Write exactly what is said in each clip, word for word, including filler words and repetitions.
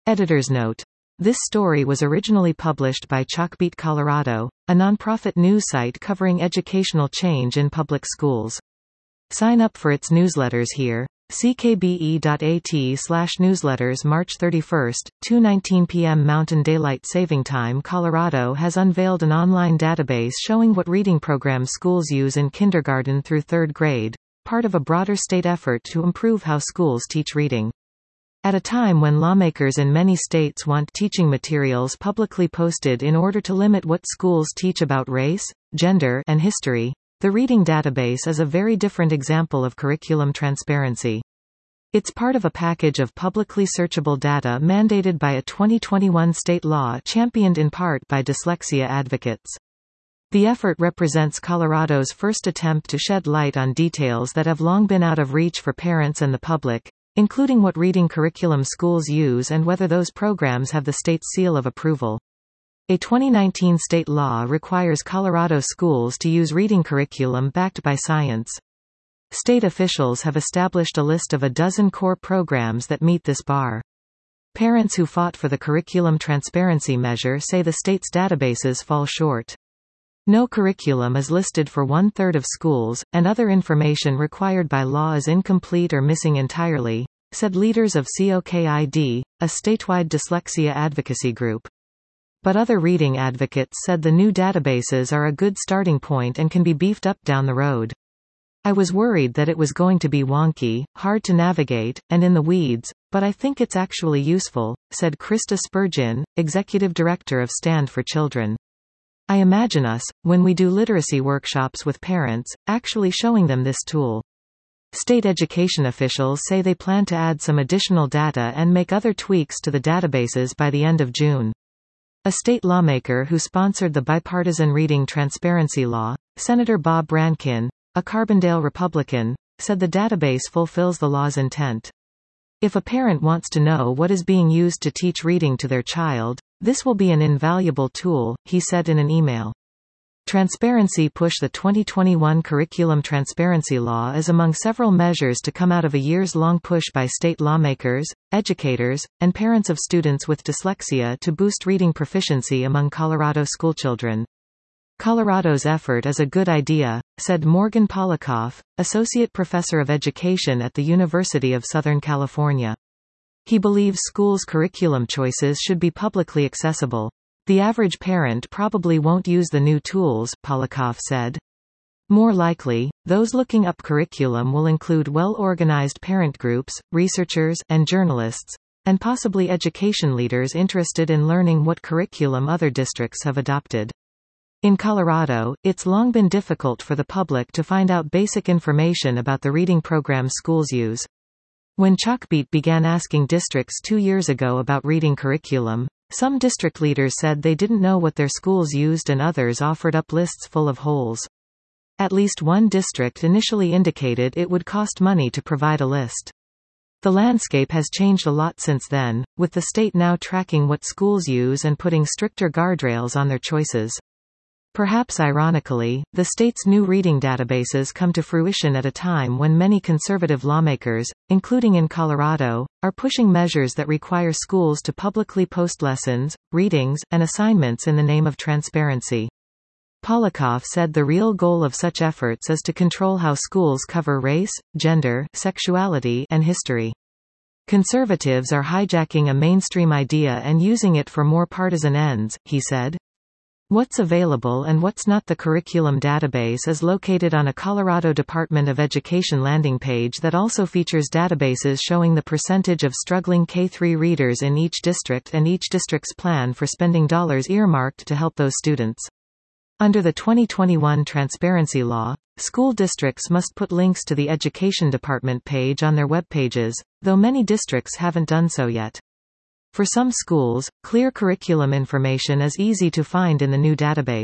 Editor's note. This story was originally published by Chalkbeat Colorado, a nonprofit news site covering educational change in public schools. Sign up for its newsletters here. c k b e dot a t slash newsletters. March thirty-first, two nineteen p m Mountain Daylight Saving Time. Colorado has unveiled an online database showing what reading programs schools use in kindergarten through third grade, part of a broader state effort to improve how schools teach reading. At a time when lawmakers in many states want teaching materials publicly posted in order to limit what schools teach about race, gender, and history, the reading database is a very different example of curriculum transparency. It's part of a package of publicly searchable data mandated by a twenty twenty-one state law championed in part by dyslexia advocates. The effort represents Colorado's first attempt to shed light on details that have long been out of reach for parents and the public, including what reading curriculum schools use and whether those programs have the state's seal of approval. A twenty nineteen state law requires Colorado schools to use reading curriculum backed by science. State officials have established a list of a dozen core programs that meet this bar. Parents who fought for the curriculum transparency measure say the state's databases fall short. No curriculum is listed for one-third of schools, and other information required by law is incomplete or missing entirely, said leaders of C O K I D, a statewide dyslexia advocacy group. But other reading advocates said the new databases are a good starting point and can be beefed up down the road. I was worried that it was going to be wonky, hard to navigate, and in the weeds, but I think it's actually useful, said Krista Spurgeon, executive director of Stand for Children. I imagine us, when we do literacy workshops with parents, actually showing them this tool. State education officials say they plan to add some additional data and make other tweaks to the databases by the end of June. A state lawmaker who sponsored the bipartisan reading transparency law, Senator Bob Rankin, a Carbondale Republican, said the database fulfills the law's intent. If a parent wants to know what is being used to teach reading to their child, this will be an invaluable tool, he said in an email. Transparency Push. The twenty twenty-one Curriculum Transparency Law is among several measures to come out of a years-long push by state lawmakers, educators, and parents of students with dyslexia to boost reading proficiency among Colorado schoolchildren. Colorado's effort is a good idea, said Morgan Polikoff, associate professor of education at the University of Southern California. He believes schools' curriculum choices should be publicly accessible. The average parent probably won't use the new tools, Polikoff said. More likely, those looking up curriculum will include well-organized parent groups, researchers, and journalists, and possibly education leaders interested in learning what curriculum other districts have adopted. In Colorado, it's long been difficult for the public to find out basic information about the reading programs schools use. When Chalkbeat began asking districts two years ago about reading curriculum, some district leaders said they didn't know what their schools used and others offered up lists full of holes. At least one district initially indicated it would cost money to provide a list. The landscape has changed a lot since then, with the state now tracking what schools use and putting stricter guardrails on their choices. Perhaps ironically, the state's new reading databases come to fruition at a time when many conservative lawmakers, including in Colorado, are pushing measures that require schools to publicly post lessons, readings, and assignments in the name of transparency. Polikoff said the real goal of such efforts is to control how schools cover race, gender, sexuality, and history. Conservatives are hijacking a mainstream idea and using it for more partisan ends, he said. What's available and what's not. The curriculum database is located on a Colorado Department of Education landing page that also features databases showing the percentage of struggling K through readers in each district and each district's plan for spending dollars earmarked to help those students. Under the twenty twenty-one Transparency Law, school districts must put links to the Education Department page on their web pages, though many districts haven't done so yet. For some schools, clear curriculum information is easy to find in the new database.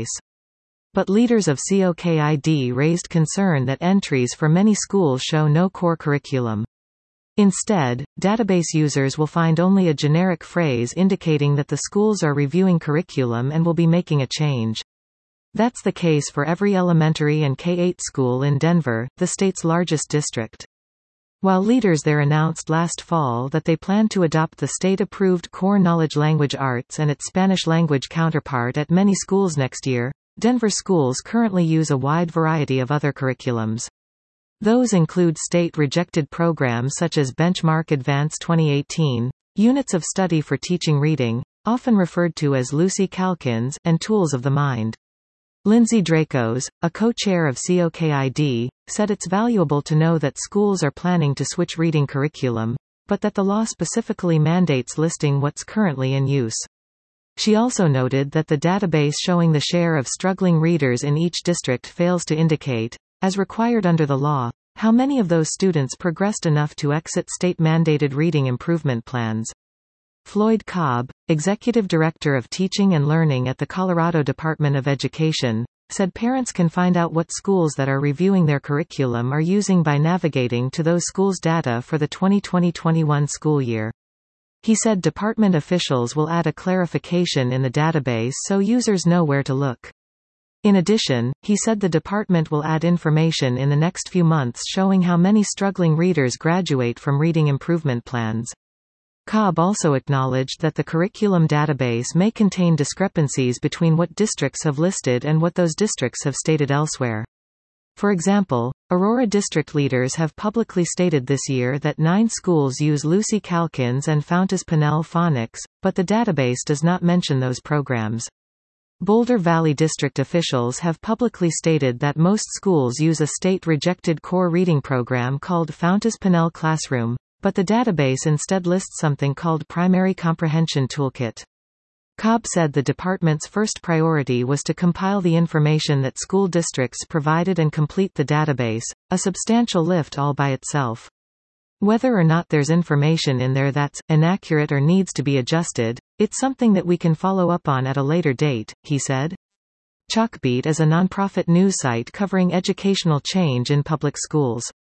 But leaders of C O K I D raised concern that entries for many schools show no core curriculum. Instead, database users will find only a generic phrase indicating that the schools are reviewing curriculum and will be making a change. That's the case for every elementary and K eight school in Denver, the state's largest district. while leaders there announced last fall that they plan to adopt the state-approved core knowledge language arts and its Spanish-language counterpart at many schools next year. Denver schools currently use a wide variety of other curriculums. Those include state-rejected programs such as Benchmark Advance twenty eighteen, units of study for teaching reading, often referred to as Lucy Calkins, and tools of the mind. Lindsay Dracos, a co-chair of C O K I D, said it's valuable to know that schools are planning to switch reading curriculum, but that the law specifically mandates listing what's currently in use. She also noted that the database showing the share of struggling readers in each district fails to indicate, as required under the law, how many of those students progressed enough to exit state-mandated reading improvement plans. Floyd Cobb, Executive Director of Teaching and Learning at the Colorado Department of Education, said parents can find out what schools that are reviewing their curriculum are using by navigating to those schools' data for the twenty twenty twenty-one school year. He said department officials will add a clarification in the database so users know where to look. In addition, he said the department will add information in the next few months showing how many struggling readers graduate from reading improvement plans. Cobb also acknowledged that the curriculum database may contain discrepancies between what districts have listed and what those districts have stated elsewhere. For example, Aurora district leaders have publicly stated this year that nine schools use Lucy Calkins and Fountas Pinnell Phonics, but the database does not mention those programs. Boulder Valley district officials have publicly stated that most schools use a state-rejected core reading program called Fountas Pinnell Classroom, but the database instead lists something called Primary Comprehension Toolkit. Cobb said the department's first priority was to compile the information that school districts provided and complete the database, a substantial lift all by itself. Whether or not there's information in there that's inaccurate or needs to be adjusted, it's something that we can follow up on at a later date, he said. Chalkbeat is a nonprofit news site covering educational change in public schools.